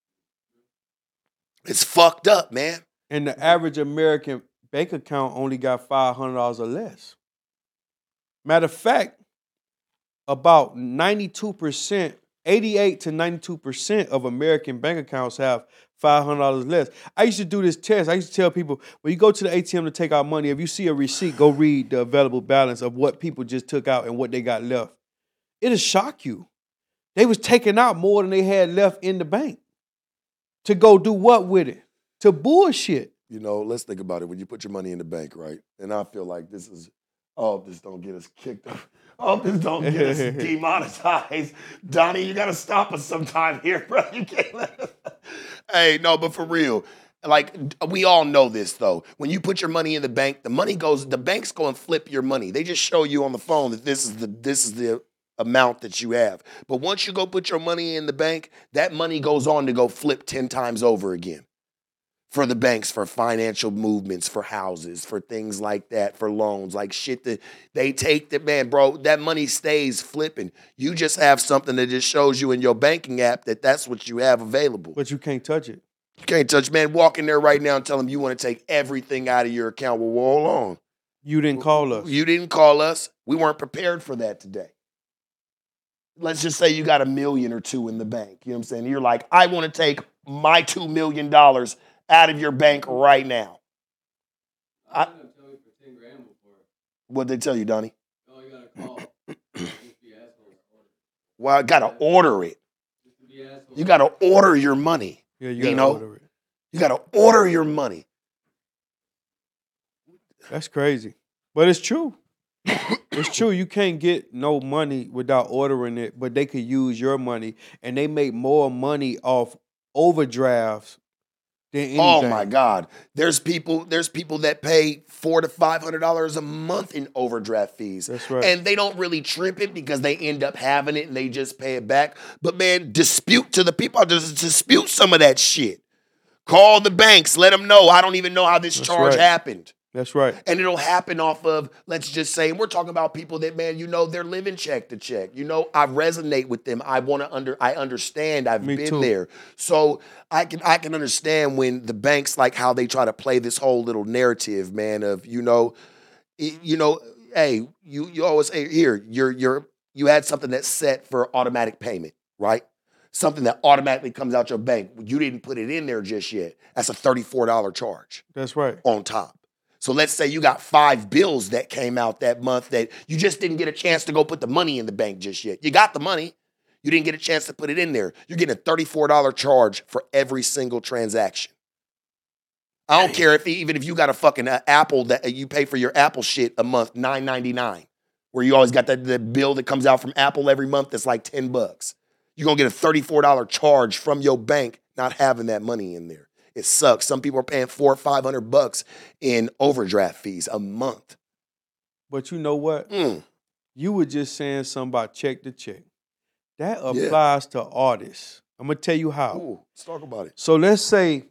It's fucked up, man. And the average American bank account only got five hundred dollars or less. Matter of fact, about ninety-two percent, eighty-eight to ninety-two percent of American bank accounts have five hundred dollars less. I used to do this test. I used to tell people, when you go to the A T M to take out money, if you see a receipt, go read the available balance of what people just took out and what they got left. It'll shock you. They was taking out more than they had left in the bank. To go do what with it? To bullshit. You know, let's think about it. When you put your money in the bank, right? And I feel like this is, oh, this don't get us kicked up. Oh, this don't get us demonetized. Donnie, you got to stop us sometime here, bro. You can't let us. Hey, no, but for real, like, we all know this, though. When you put your money in the bank, the money goes, the banks go and flip your money. They just show you on the phone that this is the this is the amount that you have. But once you go put your money in the bank, that money goes on to go flip ten times over again. for the banks, for financial movements, for houses, for things like that, for loans, like shit that they take that, man, bro, that money stays flipping. You just have something that just shows you in your banking app that that's what you have available. But you can't touch it. You can't touch, man. Walk in there right now and tell them you want to take everything out of your account. Well, hold on. You didn't call us. You didn't call us. We weren't prepared for that today. Let's just say you got a million or two in the bank. You know what I'm saying? You're like, I want to take my two million dollars out of your bank right now. I, what'd they tell you, Donnie? Oh, you gotta call. Well, I gotta order it. You gotta order your money. Yeah, you gotta you know? order it. You gotta order your money. That's crazy. But it's true. It's true. You can't get no money without ordering it, but they could use your money, and they make more money off overdrafts than anything. Oh my God. There's people, there's people that pay four to five hundred dollars a month in overdraft fees. That's right. And they don't really trip it because they end up having it and they just pay it back. But man, dispute to the people, just dispute some of that shit. Call the banks, let them know. I don't even know how this That's charge right. happened. That's right. And it'll happen off of, let's just say, we're talking about people that, man, you know, they're living check to check. You know, I resonate with them. I want to under, I understand. I've Me been too. there. So I can, I can understand when the banks, like how they try to play this whole little narrative, man, of, you know, it- you know, hey, you, you always say, here, you're, you're, you had something that's set for automatic payment, right? Something that automatically comes out your bank. You didn't put it in there just yet. That's a thirty-four dollars charge That's right. on top. So let's say you got five bills that came out that month that you just didn't get a chance to go put the money in the bank just yet. You got the money. You didn't get a chance to put it in there. You're getting a thirty-four dollars charge for every single transaction. I don't care if even if you got a fucking uh, Apple that uh, you pay for your Apple shit a month, nine ninety-nine, where you always got that the bill that comes out from Apple every month that's like ten bucks. You're going to get a thirty-four dollars charge from your bank not having that money in there. It sucks. Some people are paying four or five hundred bucks in overdraft fees a month. But you know what? Mm. You were just saying something about check to check. That applies to artists. I'm gonna tell you how. Ooh, let's talk about it. So let's say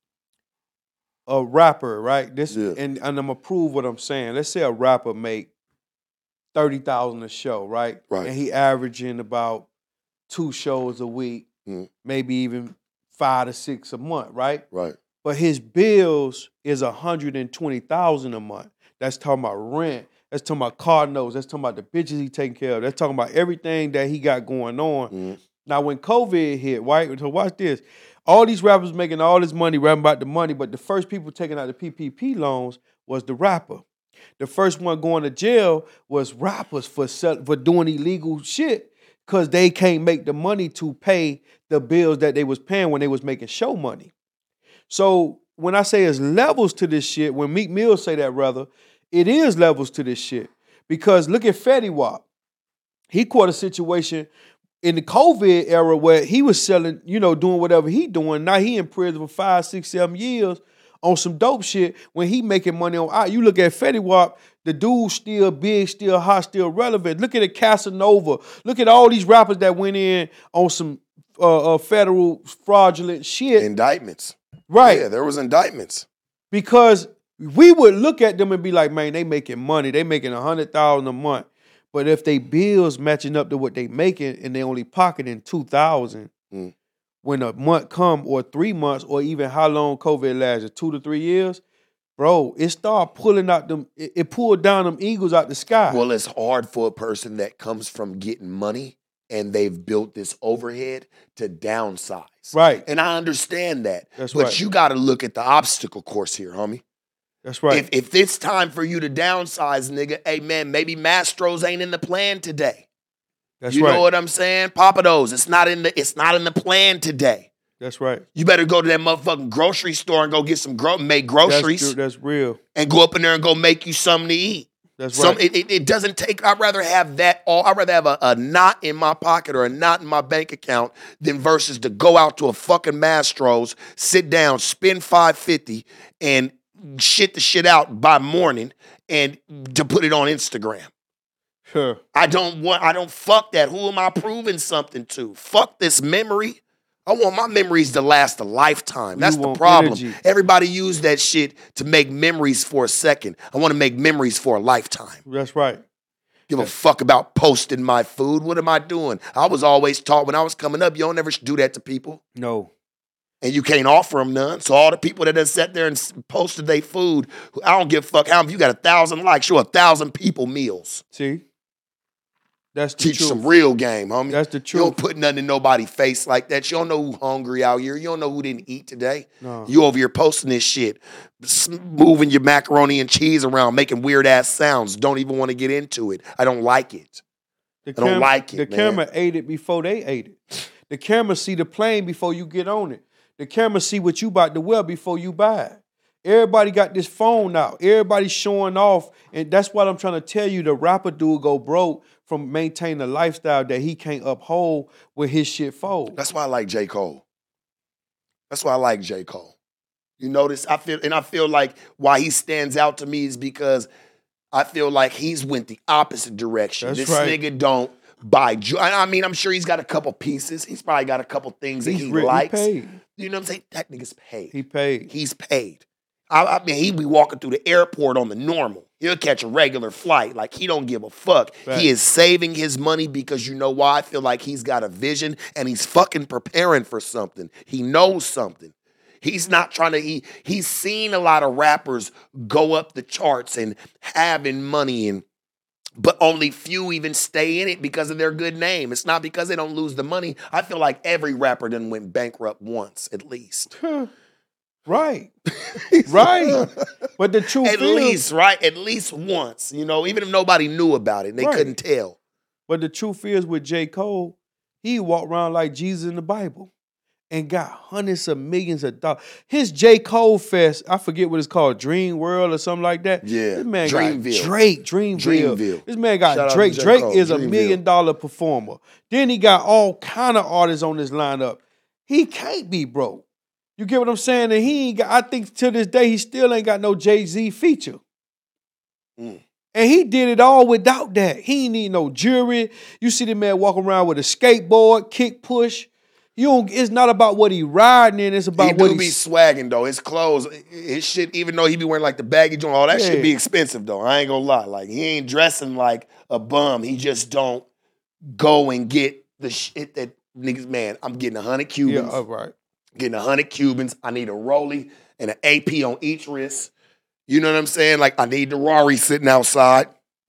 a rapper, right? This Yeah. and, and I'm gonna prove what I'm saying. Let's say a rapper make thirty thousand a show, right? Right. And he averaging about two shows a week, Mm. maybe even five to six a month, right? Right. But his bills is one hundred twenty thousand dollars a month. That's talking about rent. That's talking about car notes. That's talking about the bitches he taking care of. That's talking about everything that he got going on. Mm. Now, when COVID hit, right? So watch this. All these rappers making all this money, rapping about the money, but the first people taking out the P P P loans was the rapper. The first one going to jail was rappers for sell, for doing illegal shit because they can't make the money to pay the bills that they was paying when they was making show money. So when I say it's levels to this shit, when Meek Mill say that, rather, it is levels to this shit. Because look at Fetty Wap. He caught a situation in the COVID era where he was selling, you know, doing whatever he doing. Now he in prison for five, six, seven years on some dope shit when he making money on out. You look at Fetty Wap, the dude still big, still hot, still relevant. Look at it, Casanova. Look at all these rappers that went in on some uh, uh, federal fraudulent shit. Indictments. Right. Yeah, there was indictments. Because we would look at them and be like, man, they making money. They making one hundred thousand dollars a month. But if they bills matching up to what they making and they only pocketing two thousand dollars, Mm. when a month come or three months or even how long COVID lasted, two to three years, bro, it start pulling out them, it, it pulled down them eagles out the sky. Well, it's hard for a person that comes from getting money and they've built this overhead to downsize. Right. And I understand that. That's but right. you got to look at the obstacle course here, homie. That's right. If, if it's time for you to downsize, nigga, hey, man, maybe Mastro's ain't in the plan today. That's you right. know what I'm saying? Papados, it's not in the it's not in the plan today. That's right. You better go to that motherfucking grocery store and go get some gro- make groceries That's, that's real. and go up in there and go make you something to eat. That's Some, right. it, it, it doesn't take, I'd rather have that all, I'd rather have a, a knot in my pocket or a knot in my bank account than versus to go out to a fucking Mastro's, sit down, spend five fifty and shit the shit out by morning and to put it on Instagram. Sure. I don't want, I don't fuck that. Who am I proving something to? Fuck this memory I want my memories to last a lifetime. That's You the want problem. energy. Everybody use that shit to make memories for a second. I want to make memories for a lifetime. That's right. Give a fuck about posting my food. What am I doing? I was always taught when I was coming up, you don't ever do that to people. No. And you can't offer them none. So all the people that have sat there and s- posted their food, I don't give a fuck how you got a thousand likes, show a thousand people meals. See? That's the Teach truth. some real game, homie. That's the You don't truth. put nothing in nobody's face like that. You don't know who hungry out here. You don't know who didn't eat today. No. You over here posting this shit, s- moving your macaroni and cheese around, making weird ass sounds. Don't even want to get into it. I don't like it. The I don't cam- like it, The man. camera ate it before they ate it. The camera see the plane before you get on it. The camera see what you about to wear before you buy it. Everybody got this phone out. Everybody showing off. And that's what I'm trying to tell you. The rapper dude go broke from maintaining a lifestyle that he can't uphold with his shit fold. That's why I like J. Cole. That's why I like J. Cole. You notice, I feel, and I feel like why he stands out to me is because I feel like he's went the opposite direction. That's this right. nigga don't buy. Ju- I I mean, I'm sure he's got a couple pieces. He's probably got a couple things that He's he ri- he likes. paid. You know what I'm saying? That nigga's paid. He paid. He's paid. I, I mean, he be walking through the airport on the normal. He'll catch a regular flight. Like, he don't give a fuck. Right. He is saving his money because you know why? I feel like he's got a vision and he's fucking preparing for something. He knows something. He's not trying to, he he's seen a lot of rappers go up the charts and having money, and but only few even stay in it because of their good name. It's not because they don't lose the money. I feel like every rapper done went bankrupt once, at least. Right. Right. But the truth At is, least, right? At least once, you know, even if nobody knew about it and they Right. couldn't tell. but the truth is with J. Cole, he walked around like Jesus in the Bible and got hundreds of millions of dollars. His J. Cole Fest, I forget what it's called, Dream World or something like that. Yeah, This man Dreamville. got Drake, Dreamville. Dreamville. This man Shout out got to Drake. J. Drake Cole, is a Dreamville. million dollar performer. Then he got all kind of artists on this lineup. He can't be broke. You get what I'm saying? And he ain't got, I think to this day, he still ain't got no Jay-Z feature. Mm. And he did it all without that. He ain't need no jewelry. You see the man walk around with a skateboard, kick push. You don't, it's not about what he riding in, it's about He what do be he's swagging though. His clothes, his shit, even though he be wearing like the baggy joint, all that Yeah. shit be expensive though. I ain't gonna lie. Like, he ain't dressing like a bum. He just don't go and get the shit that niggas, man, I'm getting a hundred yeah, Cubans. all right. Getting a hundred Cubans. I need a Rollie and an A P on each wrist. You know what I'm saying? Like, I need the Rari sitting outside.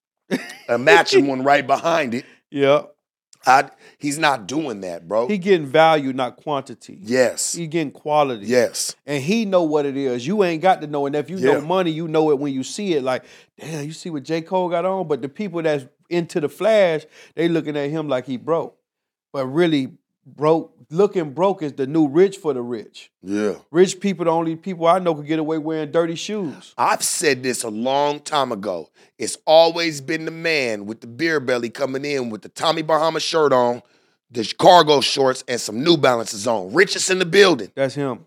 A matching one right behind it. Yeah. I, he's not doing that, bro. He getting value, not quantity. yes. He getting quality. Yes. And he know what it is. You ain't got to know. And if you Yeah. know money, you know it when you see it. Like, damn, you see what J. Cole got on? But the people that's into the flash, they looking at him like he broke. But really, broke, looking broke is the new rich for the rich. Yeah. Rich people, the only people I know could get away wearing dirty shoes. I've said this a long time ago. It's always been the man with the beer belly coming in with the Tommy Bahama shirt on, the cargo shorts, and some New Balances on. Richest in the building. That's him.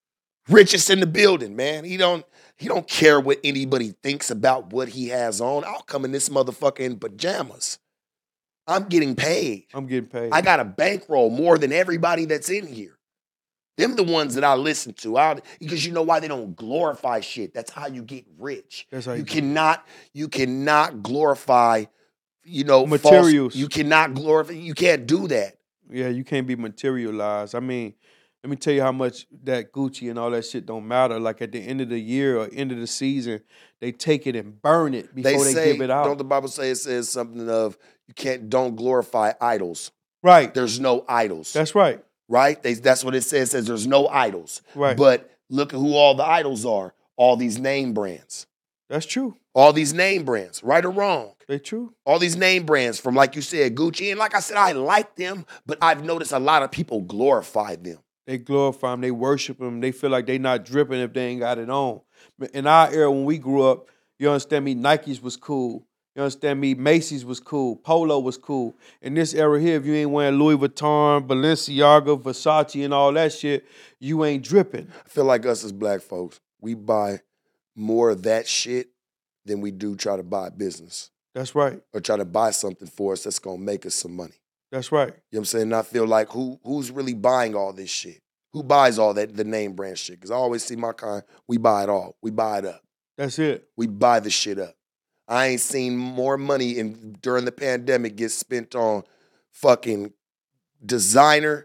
Richest in the building, man. He don't he don't care what anybody thinks about what he has on. I'll come in this motherfucker in pajamas. I'm getting paid. I'm getting paid. I got a bankroll more than everybody that's in here. Them the ones that I listen to. I, because you know why? They don't glorify shit. That's how you get rich. That's how you you do it. cannot, you cannot glorify, you know, false- Materials. you cannot glorify, you can't do that. Yeah, you can't be materialized. I mean, let me tell you how much that Gucci and all that shit don't matter. Like at the end of the year or end of the season, they take it and burn it before They they, say, give it out. don't the Bible say it says something of, you can't, don't glorify idols. Right. There's no idols. That's right. right? They, that's what it says. It says there's no idols. Right. But look at who all the idols are. All these name brands. That's true. All these name brands, right or wrong. They true. All these name brands from, like you said, Gucci. And like I said, I like them, but I've noticed a lot of people glorify them. They glorify them. They worship them. They feel like they not dripping if they ain't got it on. But in our era, when we grew up, you understand me, Nikes was cool. You understand me, Macy's was cool. Polo was cool. In this era here, if you ain't wearing Louis Vuitton, Balenciaga, Versace, and all that shit, you ain't dripping. I feel like us as black folks, we buy more of that shit than we do try to buy business That's right. or try to buy something for us that's going to make us some money. That's right. You know what I'm saying? And I feel like who who's really buying all this shit? Who buys all that the name brand shit? Because I always see my kind, we buy it all. We buy it up. That's it. We buy the shit up. I ain't seen more money in during the pandemic get spent on fucking designer,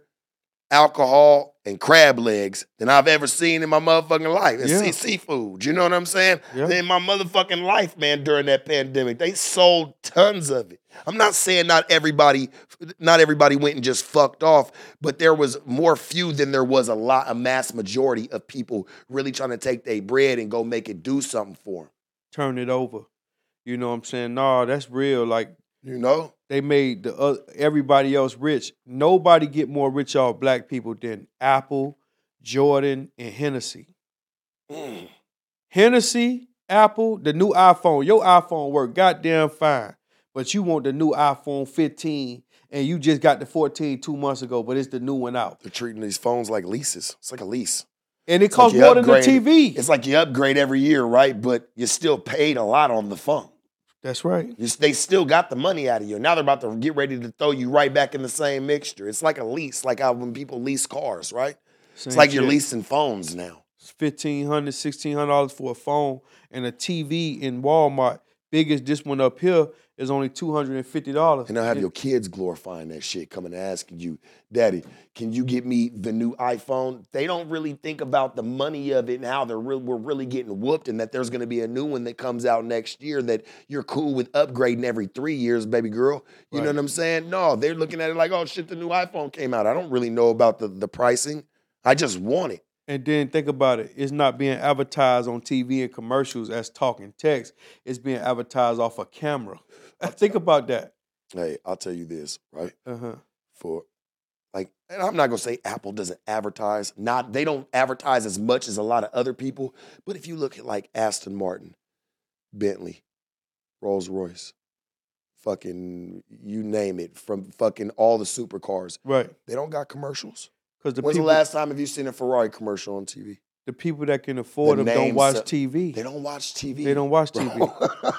alcohol, and crab legs than I've ever seen in my motherfucking life. And Yeah. see seafood. You know what I'm saying? Yeah. In my motherfucking life, man, during that pandemic. They sold tons of it. I'm not saying not everybody, not everybody went and just fucked off, but there was more few than there was a lot, a mass majority of people really trying to take their bread and go make it do something for them. Turn it over. You know what I'm saying? Nah, that's real. Like, You know? they made the uh, everybody else rich. Nobody get more rich off black people than Apple, Jordan, and Hennessy. Mm. Hennessy, Apple, the new iPhone. Your iPhone work goddamn fine, but you want the new iPhone fifteen, and you just got the fourteen two months ago, but it's the new one out. They're treating these phones like leases. It's like a lease. And it It's like costs you more than the upgrade- T V. It's like you upgrade every year, right? But you still paid a lot on the phone. That's right. You, they still got the money out of you. Now they're about to get ready to throw you right back in the same mixture. It's like a lease, like how when people lease cars, right? Same It's like you're shit. leasing phones now. fifteen hundred dollars, sixteen hundred dollars for a phone, and a T V in Walmart, biggest this one up here, is only two hundred fifty dollars. And they'll have your kids glorifying that shit, coming and asking you, Daddy, can you get me the new iPhone? They don't really think about the money of it and how they're real, we're really getting whooped and that there's going to be a new one that comes out next year that you're cool with upgrading every three years, baby girl. You know Right. what I'm saying? No, they're looking at it like, oh, shit, the new iPhone came out. I don't really know about the, the pricing. I just want it. And then think about it. It's not being advertised on T V and commercials as talking text. It's being advertised off a camera. Now, think about that. Hey, I'll tell you this, right? Uh-huh. For like, and I'm not gonna say Apple doesn't advertise. Not they don't advertise as much as a lot of other people. But if you look at like Aston Martin, Bentley, Rolls Royce, fucking you name it, from fucking all the supercars, Right. they don't got commercials. Because the When's people, the last time have you seen a Ferrari commercial on T V? the people that can afford The them don't names watch of- T V. They don't watch T V. They don't watch T V. Bro.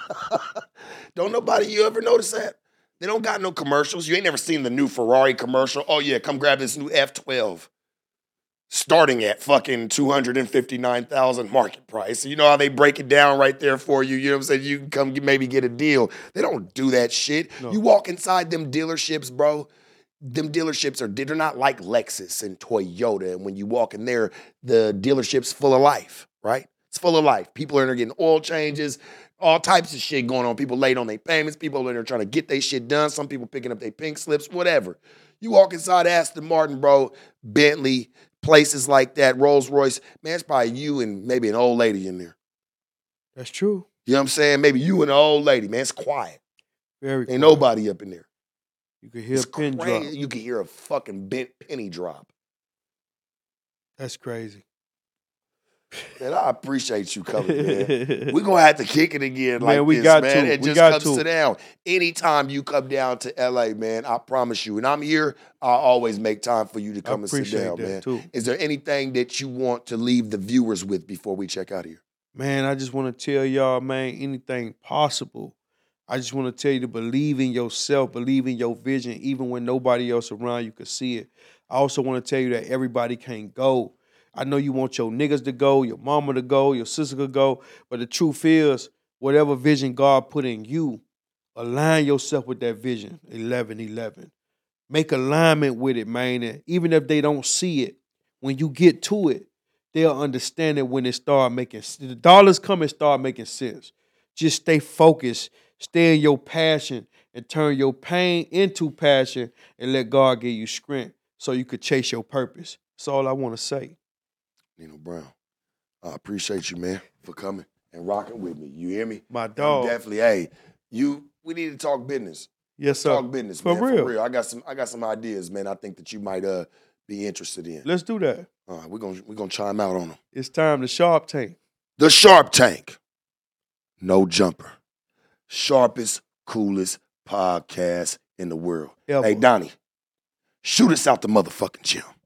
Don't nobody you ever notice that? They don't got no commercials. You ain't never seen the new Ferrari commercial. Oh yeah, come grab this new F twelve. Starting at fucking two hundred fifty-nine thousand market price. You know how they break it down right there for you. You know what I'm saying? You can come get, maybe get a deal. They don't do that shit. No. You walk inside them dealerships, bro. Them dealerships are, they're not like Lexus and Toyota. And when you walk in there, the dealership's full of life, right? It's full of life. People are in there getting oil changes, all types of shit going on. People late on their payments. People are in there trying to get their shit done. Some people picking up their pink slips, whatever. You walk inside Aston Martin, bro, Bentley, places like that, Rolls Royce, man, it's probably you and maybe an old lady in there. That's true. You know what I'm saying? Maybe you and an old lady, man. It's quiet. Very Ain't quiet. nobody up in there. You could hear It's a pin crazy. drop. You can hear a fucking bent penny drop. That's crazy. Man, I appreciate you coming, man. We're going to have to kick it again like Man, we this, got man. to. And We just got come to. sit down. Anytime you come down to L A, man, I promise you. And I'm here, I'll always make time for you to I come and sit appreciate down, that, man. too. Is there anything that you want to leave the viewers with before we check out of here? Man, I just want to tell y'all, man, anything possible. I just want to tell you to believe in yourself, believe in your vision, even when nobody else around you could see it. I also want to tell you that everybody can't go. I know you want your niggas to go, your mama to go, your sister to go, but the truth is, whatever vision God put in you, align yourself with that vision, eleven eleven. Make alignment with it, man. And even if they don't see it, when you get to it, they'll understand it when it start making the dollars come and start making sense. Just stay focused, stay in your passion, and turn your pain into passion, and let God give you strength so you could chase your purpose. That's all I want to say. Nino Brown, I appreciate you, man, for coming and rocking with me. You hear me? My I'm dog. definitely, hey, you. We need to talk business. Yes, sir. Talk business, For man. real. For real. I got some. I got some ideas, man. I think that you might uh be interested in. Let's do that. All right, we're gonna we're gonna chime out on them. It's time to Sharp Tank. The Sharp Tank, no jumper, sharpest, coolest podcast in the world. Ever. Hey, Donnie, shoot us out the motherfucking gym.